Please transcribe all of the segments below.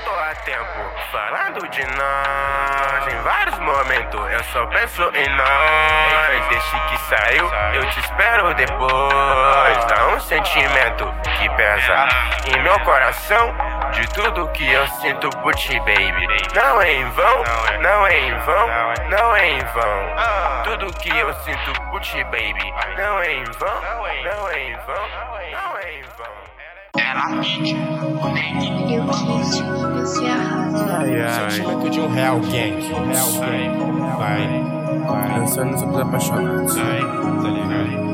tô há tempo falando de nós. Em vários momentos eu só penso em nós. Desde que saiu, eu te espero depois. Dá um sentimento que pesa em meu coração, de tudo que eu sinto por ti, baby. Não é em vão, não é em vão, não é em vão. Tudo que eu sinto por ti, baby. Não é em vão, não é em vão, não é em vão. Eu quis, você arrasa. Sentimento de um real gang. Vai. Pensando sobre os apaixonados. Tá ligado?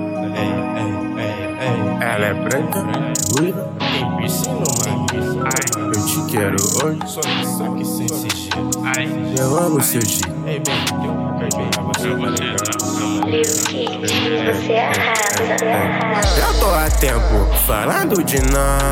Ela é branca, ruiva, tem piercing no mamilo. Eu te quero hoje, só que sem sigilo. Eu amo seu jeito. Você arrasa. Eu tô há tempo falando de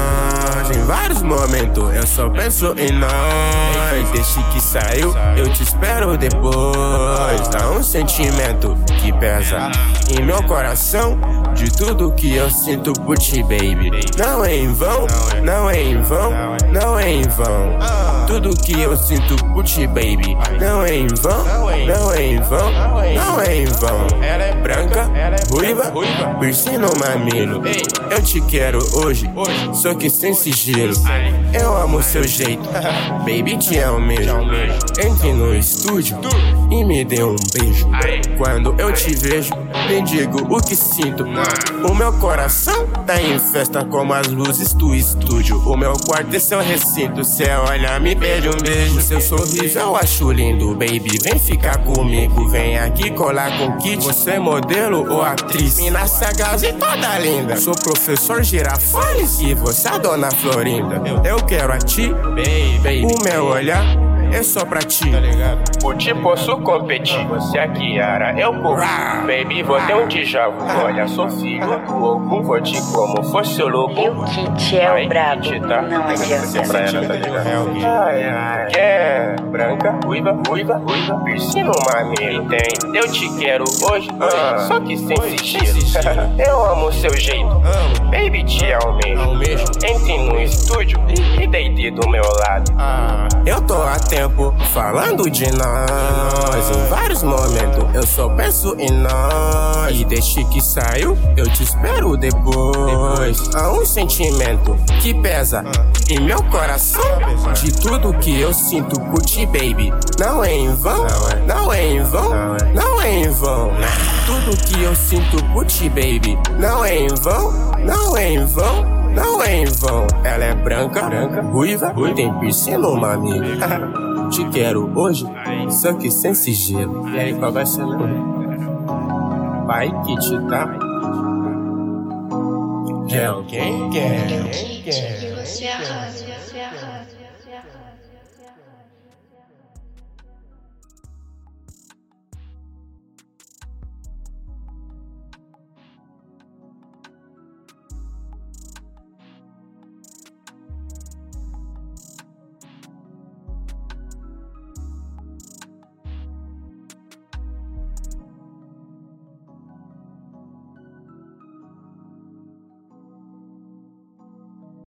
nós. Em vários momentos eu só penso em nós. Desde que saiu, eu te espero depois. Dá um sentimento que pesa em meu coração, de tudo que eu sinto por ti, baby. Não é em vão, não é em vão, não é em vão. Tudo que eu sinto por ti, baby. Não é em vão, não é em vão, não é em vão. Ela é branca, ruiva, piercing no mamilo. Eu te quero hoje, só que sem sigilo. Eu amo seu jeito, baby, te amo mesmo. Entre no estúdio e me dê um beijo. Quando eu te vejo, nem digo o que sinto. O meu coração tá em festa como as luzes do estúdio. O meu quarto é seu recinto, cê olha, me pede um beijo. Seu sorriso eu acho lindo, baby, vem ficar comigo. Vem aqui colar com kit, você é modelo ou atriz? Mina sagaz e toda linda. Sou professor Girafales e você é a dona Florinda. Eu quero a ti, baby, o meu olhar é só pra ti, tá ligado? Por ti posso competir, você é a Kiara, eu corro. Baby, vou ter um déjà vu. Olha, sou filho do Ogum, vou te como fosse o lobo. E o Kit é o brabo, não adianta. Pra ela, tá ligado? É branca, ruiva, piercing no mamilo. Tem, eu te quero hoje, só que sem sigilo. Eu amo seu jeito, baby, te amo mesmo. Entre no estúdio e deite do meu lado. Eu tô há tempo falando de nós. Em vários momentos eu só penso em nós. E desde que saiu, eu te espero depois. Há um sentimento que pesa em meu coração, de tudo que eu sinto por ti, baby. Não é em vão, não é em vão, não é em vão. Tudo que eu sinto por ti, baby. Não é em vão, não é em vão, não é em vão. Ela é branca, ruiva, tem piercing no mamilo. Te quero hoje, só que sem sigilo. E aí, qual vai ser meu? Vai que te dá. Quem? Eu quis, você arrasa.